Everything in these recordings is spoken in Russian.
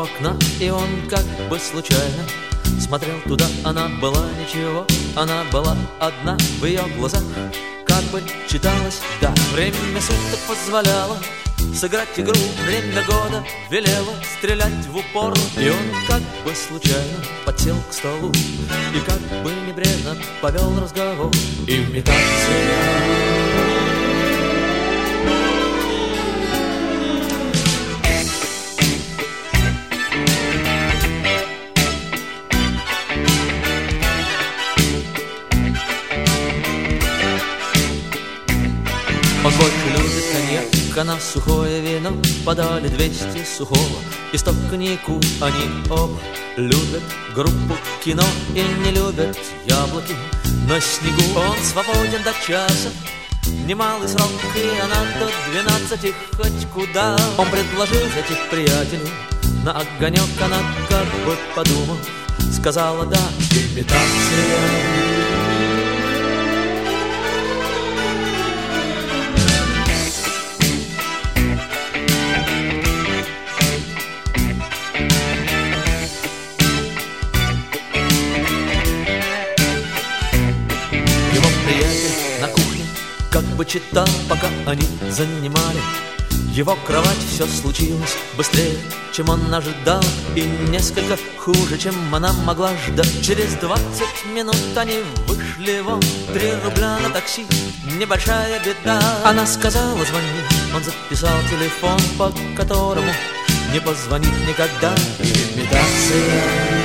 окна, и он как бы случайно смотрел туда. Она была ничего, она была одна. В ее глазах как бы читалось «да». Время суток позволяло сыграть игру, время года велело стрелять в упор. И он как бы случайно подсел к столу и как бы небрежно повел разговор. Имитация. Он больше любит коньяк, она сухое вино. Подали 200 сухого и 100 коньяку. Они оба любят группу Кино и не любят яблоки на снегу. Он свободен до часа, немалый срок, и она до 12 хоть куда. Он предложил зайти к приятелю на огонек. Она как бы подумав сказала «да». Имитация. На кухне как бы читал, пока они занимали его кровать. Все случилось быстрее, чем он ожидал, и несколько хуже, чем она могла ждать. Через 20 минут они вышли вон. 3 рубля на такси, небольшая беда. Она сказала «звони», он записал телефон, по которому не позвонит никогда. Имитация.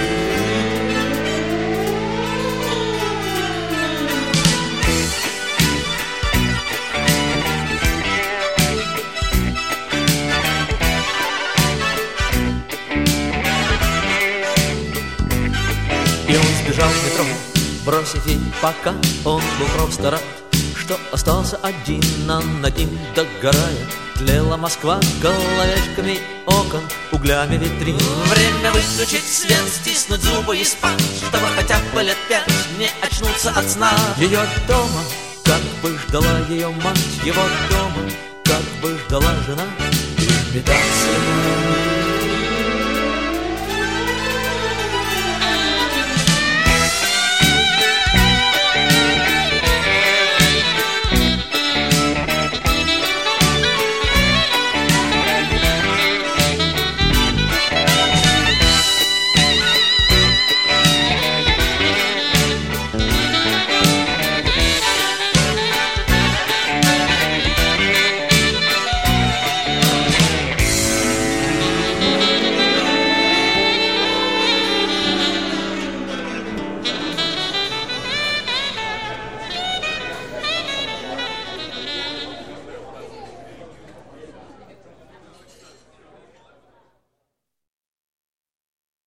И он сбежал в метро, бросив ей пока. Он был просто рад, что остался один, а над ним догорая тлела Москва головешками окон, углями витрин. Время выключить свет, стиснуть зубы и спать, чтобы хотя бы лет 5 не очнуться от сна. Ее дома как бы ждала ее мать, его дома как бы ждала жена. Имитация.